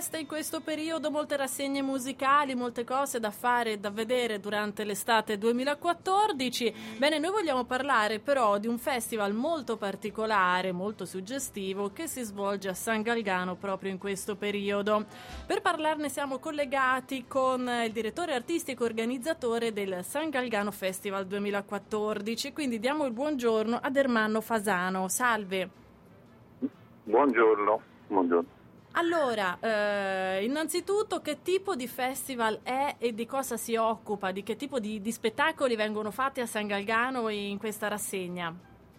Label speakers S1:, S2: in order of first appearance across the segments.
S1: feste in questo periodo, molte rassegne musicali, molte cose da fare e da vedere durante l'estate 2014. Bene, noi vogliamo parlare però di un festival molto particolare, molto suggestivo, che si svolge a San Galgano proprio in questo periodo. Per parlarne siamo collegati con il direttore artistico e organizzatore del San Galgano Festival 2014, quindi diamo il buongiorno ad Ermanno Fasano. Salve.
S2: Buongiorno.
S1: Allora, innanzitutto che tipo di festival è e di cosa si occupa? Di che tipo di spettacoli vengono fatti a San Galgano in questa rassegna?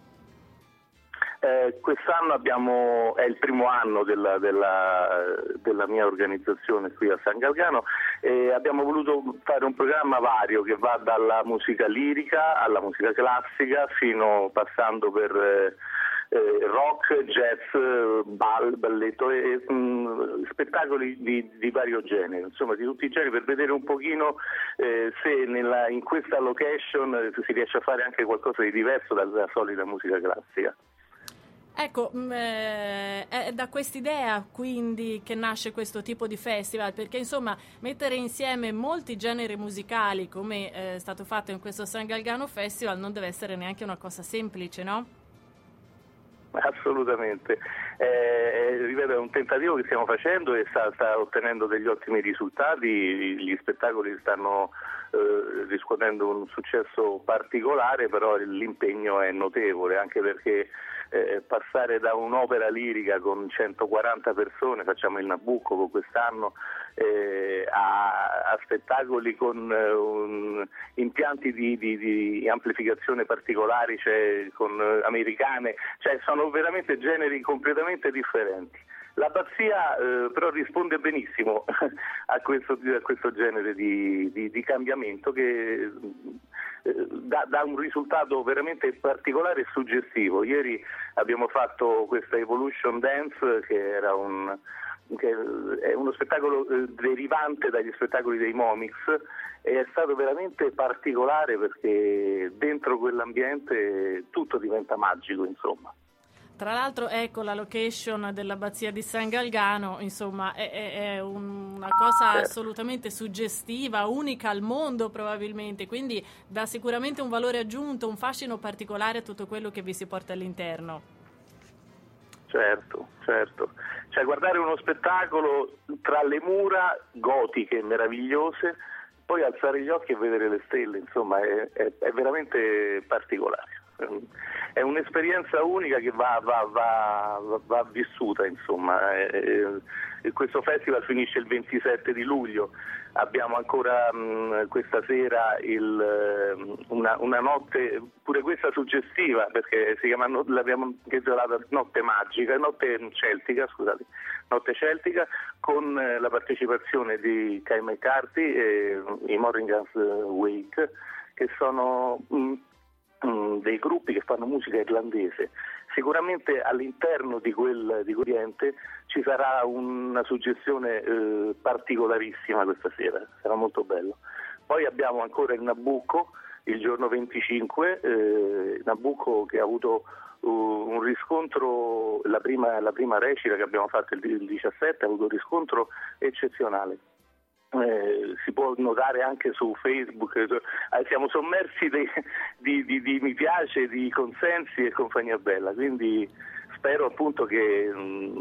S2: Quest'anno è il primo anno della mia organizzazione qui a San Galgano e abbiamo voluto fare un programma vario che va dalla musica lirica alla musica classica passando per rock, jazz, balletto e spettacoli di vario genere, insomma di tutti i generi, per vedere un pochino se in questa location si riesce a fare anche qualcosa di diverso dalla solita musica classica.
S1: Ecco, è da quest'idea quindi che nasce questo tipo di festival, perché insomma mettere insieme molti generi musicali come è stato fatto in questo San Galgano Festival non deve essere neanche una cosa semplice, no?
S2: Assolutamente, ripeto, è un tentativo che stiamo facendo e sta ottenendo degli ottimi risultati. Gli spettacoli stanno riscuotendo un successo particolare, però l'impegno è notevole, anche perché passare da un'opera lirica con 140 persone, facciamo il Nabucco quest'anno, a spettacoli con impianti di amplificazione particolari, con americane, sono veramente generi completamente differenti. L'Abbazia però risponde benissimo a questo genere di cambiamento che dà un risultato veramente particolare e suggestivo. Ieri abbiamo fatto questa Evolution Dance che è uno spettacolo derivante dagli spettacoli dei Momix e è stato veramente particolare perché dentro quell'ambiente tutto diventa magico, insomma.
S1: Tra l'altro, ecco, la location dell'Abbazia di San Galgano, insomma, è una cosa assolutamente suggestiva, unica al mondo probabilmente, quindi dà sicuramente un valore aggiunto, un fascino particolare a tutto quello che vi si porta all'interno.
S2: Certo. Guardare uno spettacolo tra le mura gotiche meravigliose, poi alzare gli occhi e vedere le stelle, insomma, è veramente particolare. È un'esperienza unica che va vissuta, insomma. Questo festival finisce il 27 di luglio, abbiamo ancora questa sera una notte, pure questa suggestiva, perché l'abbiamo intitolata Notte Magica, Notte Celtica, con la partecipazione di Kay McCarthy e i Morrigan's Wake, che sono dei gruppi che fanno musica irlandese. Sicuramente all'interno di quell'ambiente ci sarà una suggestione particolarissima questa sera, sarà molto bello. Poi abbiamo ancora il Nabucco il giorno 25, Nabucco che ha avuto un riscontro, la prima recita che abbiamo fatto il 17 ha avuto un riscontro eccezionale. Si può notare anche su Facebook, siamo sommersi di mi piace, di consensi e compagnia bella, quindi spero appunto che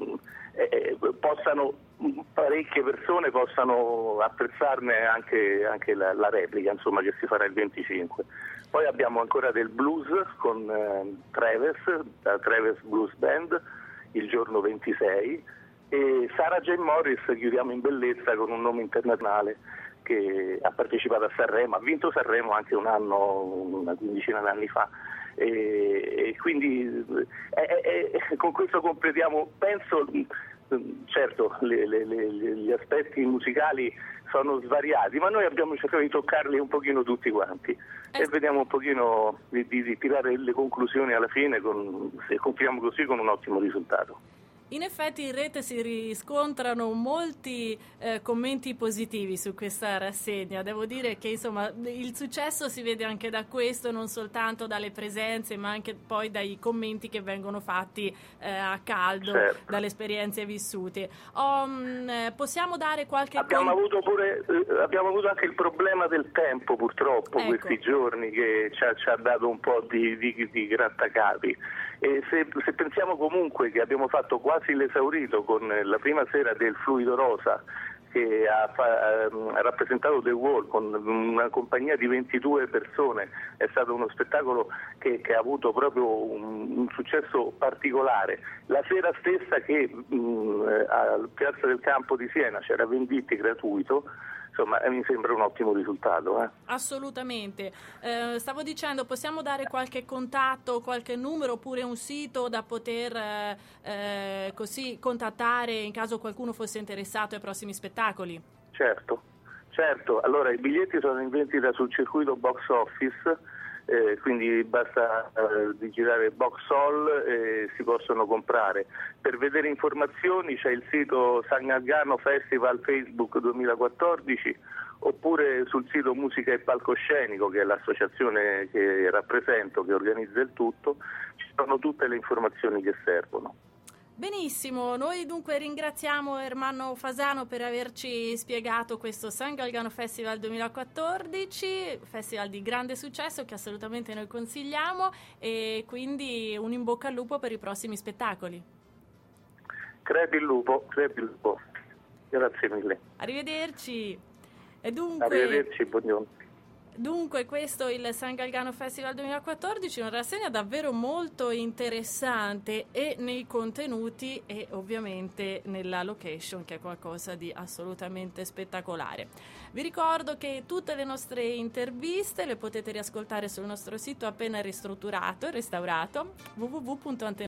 S2: parecchie persone possano apprezzarne anche la replica, insomma, che si farà il 25. Poi abbiamo ancora del blues con Travis Blues Band il giorno 26 e Sarah Jane Morris chiudiamo in bellezza con un nome internazionale che ha partecipato a Sanremo, ha vinto Sanremo anche una quindicina d'anni fa e quindi con questo completiamo, penso, certo gli aspetti musicali sono svariati, ma noi abbiamo cercato di toccarli un pochino tutti quanti e vediamo un pochino di tirare le conclusioni alla fine, se concludiamo così, con un ottimo risultato.
S1: In effetti in rete si riscontrano molti commenti positivi su questa rassegna. Devo dire che insomma il successo si vede anche da questo, non soltanto dalle presenze, ma anche poi dai commenti che vengono fatti a caldo,
S2: certo,
S1: dalle esperienze vissute. Possiamo dare qualche
S2: abbiamo avuto anche il problema del tempo, purtroppo,
S1: ecco,
S2: questi giorni, che ci ha dato un po' di grattacapi. E se pensiamo comunque che abbiamo fatto quasi l'esaurito con la prima sera del Fluido Rosa, che ha rappresentato The Wall con una compagnia di 22 persone, è stato uno spettacolo che ha avuto proprio un successo particolare. La sera stessa che a Piazza del Campo di Siena c'era Venditti gratuito, insomma mi sembra un ottimo risultato.
S1: Assolutamente. Stavo dicendo, possiamo dare qualche contatto, qualche numero oppure un sito da poter così contattare in caso qualcuno fosse interessato ai prossimi spettacoli?
S2: Certo. Allora i biglietti sono in vendita sul circuito Box Office, quindi basta digitare Box All e si possono comprare. Per vedere informazioni c'è il sito San Galgano Festival Facebook 2014, oppure sul sito Musica e Palcoscenico, che è l'associazione che rappresento, che organizza il tutto. Ci sono tutte le informazioni che servono.
S1: Benissimo, noi dunque ringraziamo Ermanno Fasano per averci spiegato questo San Galgano Festival 2014, festival di grande successo che assolutamente noi consigliamo, e quindi un in bocca al lupo per i prossimi spettacoli.
S2: Crepi il lupo. Grazie mille.
S1: Arrivederci.
S2: Arrivederci, buongiorno.
S1: Dunque questo è il San Galgano Festival 2014, una rassegna davvero molto interessante e nei contenuti e ovviamente nella location, che è qualcosa di assolutamente spettacolare. Vi ricordo che tutte le nostre interviste le potete riascoltare sul nostro sito appena ristrutturato e restaurato www.antena